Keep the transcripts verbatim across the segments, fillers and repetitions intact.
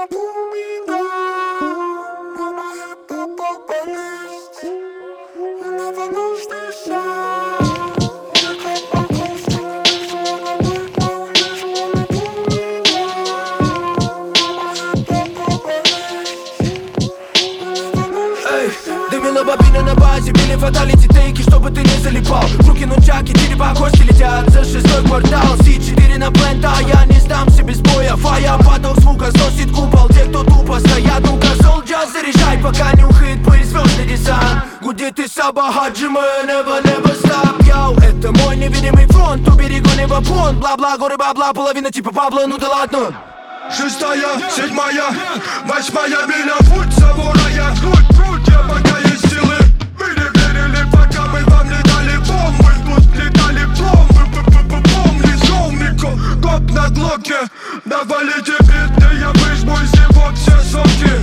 напоминай, мама, это болезнь, иногда нужно знать. Дымила бобина на базе, били фаталити тейки, чтобы ты не залипал. Руки нунчаки, черепа кости летят за шестой квартал. Си четыре на плента, я не сдамся без боя. Фая, поток звука сносит купол. Те, кто тупо стоят, ну-ка, солджа, заряжай, пока нюхает пыль звездный десант. Гудит и саба, хаджима, never, never stop, йоу. Это мой невидимый фронт, у берегу небопон. Бла-бла, горы бабла, половина типа Пабло, ну да ладно. Шестая, седьмая, восьмая миля, путь самурая. Круть, круть, я пока есть силы. Мы не верили, пока мы вам не дали бомбы. Тут летали пломбы, помни, шоумико. Коп на глоке, навалите биты, я выжму из него все соки.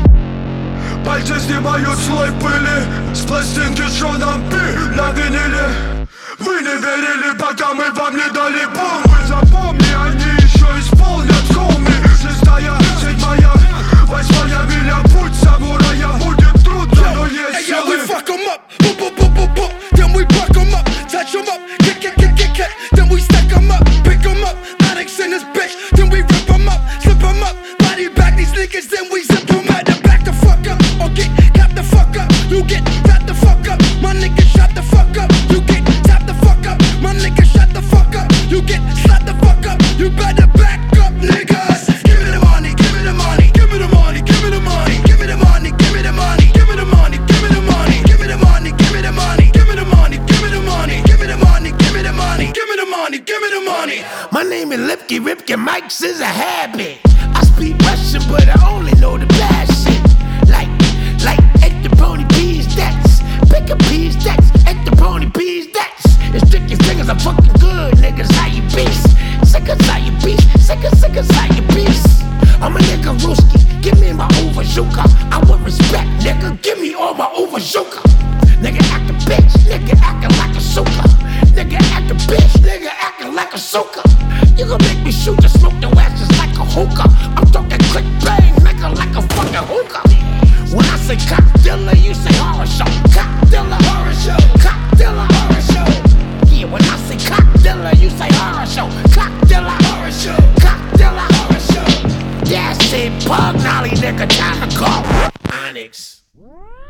Пальцы снимают слой пыли с пластинки Шоном Пи на виниле. Вы не верили, пока мы вам не дали бомбы. Запомни, они еще исполнят хоми. Шестая, седьмая, восьмая миля, путь самурая. Будет трудно, но есть силы. We fuck 'em up, boop, boop, boop, boop, boop. Then we buck 'em up, touch 'em up, kick, kick, kick, kick, kick. Then we stack 'em up, pick 'em up, Onyx in this bitch. Then we rip 'em up, slip 'em up, body back these niggas. Then we zip 'em out the back the fuck up, or get clap the fuck up. You get tap the fuck up, my nigga shut the fuck up. You get tap the fuck up, my nigga shut the fuck up. You get slap the fuck up, you better back up, niggas. Give me the money, give me the money, give me the money, give me the money, give me the money, give me the money, give me the money, give me the money, give me the money, give me the money, give me the money, give me the money, give me the money, give me the money, give me the money, give me the money. My name is Lipke Ripke, Mike's is a habit. I speak Russian, but I only know the bad shit. Like, like, at the pony peas, that's pick a peas, that's at the pony peas, that's. It's tricky fingers, I'm fucking good, niggas, how you beast? Sickers, how you beast? Sickers, sickers, how you beast? I'm a nigga Ruski, give me my overshoka. I want respect, nigga, give me all my overshoka. Nigga act a bitch, nigga acting like a soaker. Nigga act a bitch, nigga acting like a soaker. You gon' make me shoot the smoke the asses like a hookah. I'm talking click bang, nigga, like a fucking hookah. When I say cock dealer, you say horror show. Cock dealer, horror show. Cock dealer, horror show. Yeah, when I say cock dealer, you say horror show. Cock dealer, horror show. Cock dealer, horror show. That's it, Pug Nolly, nigga, time to go. Onyx.